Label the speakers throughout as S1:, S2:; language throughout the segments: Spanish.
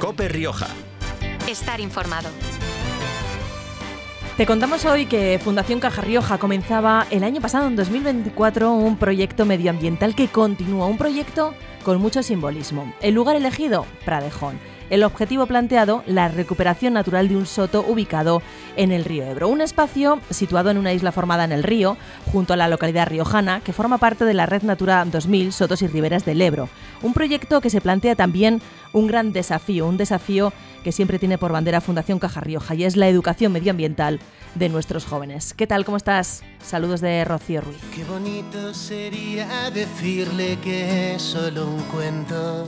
S1: COPE Rioja.
S2: Estar informado.
S3: Te contamos hoy que Fundación Caja Rioja comenzaba el año pasado, en 2024, un proyecto medioambiental que continúa, un proyecto con mucho simbolismo. El lugar elegido, Pradejón. El objetivo planteado, la recuperación natural de un soto ubicado en el río Ebro. Un espacio situado en una isla formada en el río, junto a la localidad riojana, que forma parte de la Red Natura 2000 Sotos y Riberas del Ebro. Un proyecto que se plantea también un gran desafío, un desafío que siempre tiene por bandera Fundación Caja Rioja, y es la educación medioambiental de nuestros jóvenes. ¿Qué tal? ¿Cómo estás? Saludos de Rocío Ruiz.
S4: Qué bonito sería decirle que es solo un cuento.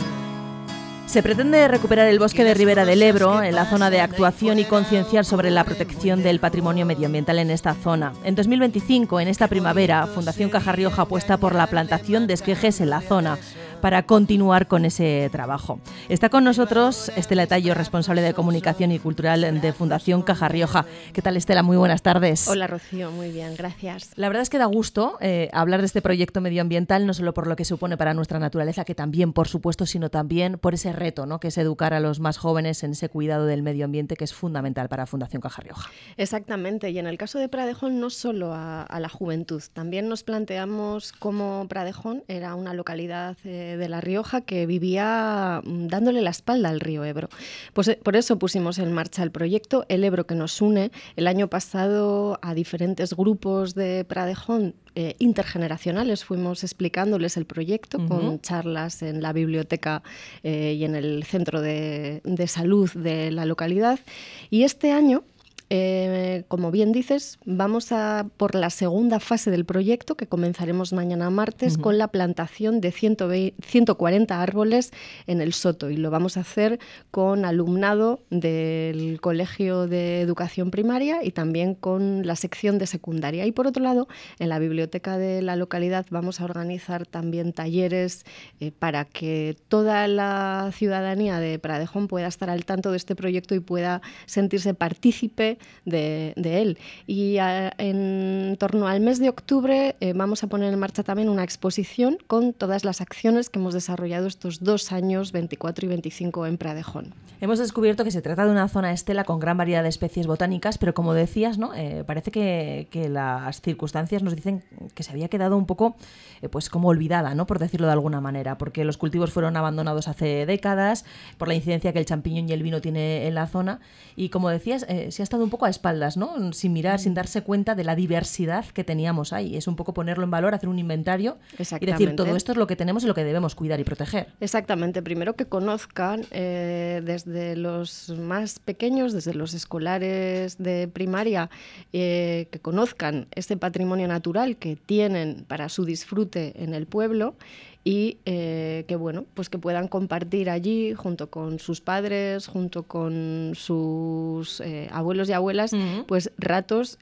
S3: Se pretende recuperar el bosque de Ribera del Ebro en la zona de actuación y concienciar sobre la protección del patrimonio medioambiental en esta zona. En 2025, en esta primavera, Fundación Caja Rioja apuesta por la plantación de esquejes en la zona para continuar con ese trabajo. Está con nosotros Estela Tallo, responsable de Comunicación y Cultural de Fundación Caja Rioja. ¿Qué tal, Estela? Muy buenas tardes.
S5: Hola, Rocío. Muy bien, gracias.
S3: La verdad es que da gusto hablar de este proyecto medioambiental, no solo por lo que supone para nuestra naturaleza, que también, por supuesto, sino también por ese reto, ¿no?, que es educar a los más jóvenes en ese cuidado del medio ambiente, que es fundamental para Fundación Caja Rioja.
S5: Exactamente. Y en el caso de Pradejón, no solo a la juventud. También nos planteamos cómo Pradejón era una localidad de La Rioja que vivía dándole la espalda al río Ebro. Pues por eso pusimos en marcha el proyecto El Ebro que nos une. El año pasado a diferentes grupos de Pradejón intergeneracionales fuimos explicándoles el proyecto con charlas en la biblioteca y en el centro de salud de la localidad. Y este año, como bien dices, vamos a por la segunda fase del proyecto, que comenzaremos mañana martes, con la plantación de 140 árboles en el soto, y lo vamos a hacer con alumnado del Colegio de Educación Primaria y también con la sección de secundaria. Y por otro lado, en la biblioteca de la localidad vamos a organizar también talleres para que toda la ciudadanía de Pradejón pueda estar al tanto de este proyecto y pueda sentirse partícipe de él. Y en torno al mes de octubre vamos a poner en marcha también una exposición con todas las acciones que hemos desarrollado estos 2 años, 24 y 25, en Pradejón.
S3: Hemos descubierto que se trata de una zona, Estela, con gran variedad de especies botánicas, pero como decías, ¿no?, parece que las circunstancias nos dicen que se había quedado un poco pues como olvidada, ¿no?, por decirlo de alguna manera, porque los cultivos fueron abandonados hace décadas por la incidencia que el champiñón y el vino tiene en la zona, y como decías, se ha estado un poco a espaldas, ¿no?, sin mirar, sin darse cuenta de la diversidad que teníamos ahí. Es un poco ponerlo en valor, hacer un inventario y decir, todo esto es lo que tenemos y lo que debemos cuidar y proteger.
S5: Exactamente. Primero, que conozcan desde los más pequeños, desde los escolares de primaria, que conozcan este patrimonio natural que tienen para su disfrute en el pueblo, y que bueno, pues que puedan compartir allí junto con sus padres, junto con sus abuelos y abuelas, pues ratos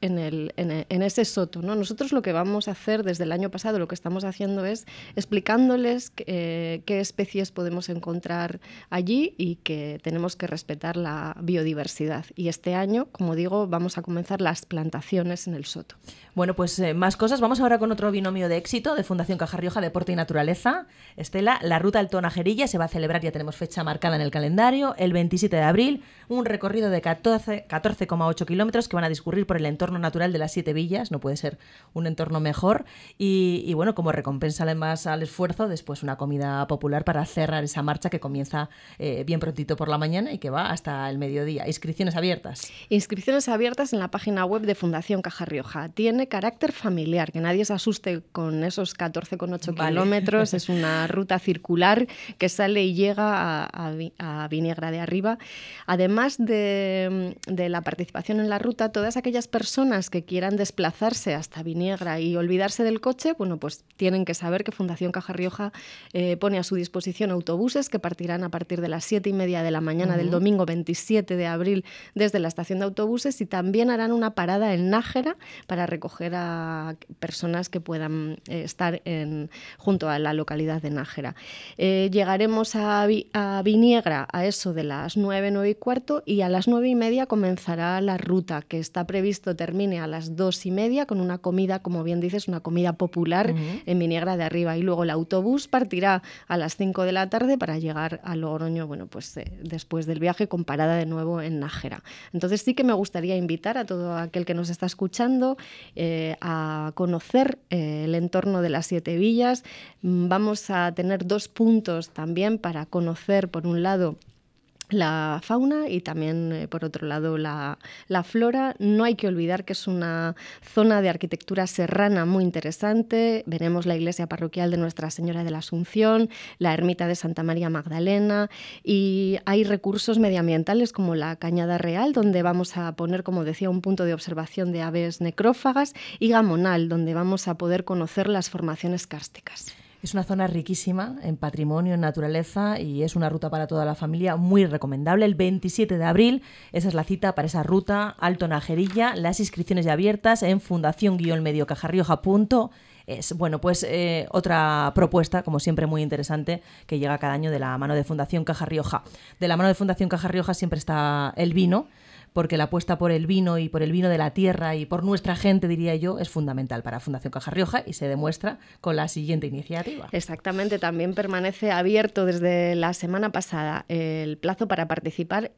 S5: en ese soto, ¿no? Nosotros lo que vamos a hacer desde el año pasado, lo que estamos haciendo es explicándoles qué especies podemos encontrar allí y que tenemos que respetar la biodiversidad. Y este año, como digo, vamos a comenzar las plantaciones en el soto.
S3: Bueno, pues más cosas. Vamos ahora con otro binomio de éxito de Fundación Caja Rioja, Deporte y Naturaleza. Estela, la Ruta Alto Najerilla se va a celebrar, ya tenemos fecha marcada en el calendario, el 27 de abril, un recorrido de 14,8 kilómetros que van a discurrir por el entorno natural de las 7 villas, no puede ser un entorno mejor, y bueno, como recompensa además al esfuerzo, después una comida popular para cerrar esa marcha que comienza bien prontito por la mañana y que va hasta el mediodía. Inscripciones abiertas.
S5: Inscripciones abiertas en la página web de Fundación Caja Rioja. Tiene carácter familiar, que nadie se asuste con esos 14,8 kilómetros. Es una ruta circular que sale y llega a Viniegra de Arriba. Además de la participación en la ruta, todas aquellas personas que quieran desplazarse hasta Viniegra y olvidarse del coche, bueno, pues tienen que saber que Fundación Caja Rioja pone a su disposición autobuses que partirán a partir de las 7:30 de la mañana del domingo 27 de abril desde la estación de autobuses, y también harán una parada en Nájera para recoger a personas que puedan estar junto a la localidad de Nájera. Llegaremos a Viniegra a eso de las 9:15, y a las 9:30 comenzará dura la ruta, que está previsto termine a las 2:30 con una comida, como bien dices, una comida popular en Viniegra de Arriba. Y luego el autobús partirá a las 5 de la tarde para llegar a Logroño, bueno, pues después del viaje, con parada de nuevo en Nájera. Entonces sí que me gustaría invitar a todo aquel que nos está escuchando a conocer el entorno de las 7 villas. Vamos a tener 2 puntos también para conocer, por un lado, la fauna y también, por otro lado, la flora. No hay que olvidar que es una zona de arquitectura serrana muy interesante. Veremos la iglesia parroquial de Nuestra Señora de la Asunción, la ermita de Santa María Magdalena, y hay recursos medioambientales como la Cañada Real, donde vamos a poner, como decía, un punto de observación de aves necrófagas, y Gamonal, donde vamos a poder conocer las formaciones kársticas.
S3: Es una zona riquísima en patrimonio, en naturaleza, y es una ruta para toda la familia muy recomendable. El 27 de abril, esa es la cita para esa ruta, Alto Najerilla. Las inscripciones ya abiertas en fundación-mediocajarrioja.es. Bueno, pues otra propuesta, como siempre, muy interesante, que llega cada año de la mano de Fundación Caja Rioja. De la mano de Fundación Caja Rioja siempre está el vino, porque la apuesta por el vino y por el vino de la tierra y por nuestra gente, diría yo, es fundamental para Fundación Caja Rioja, y se demuestra con la siguiente iniciativa.
S5: Exactamente, también permanece abierto desde la semana pasada el plazo para participar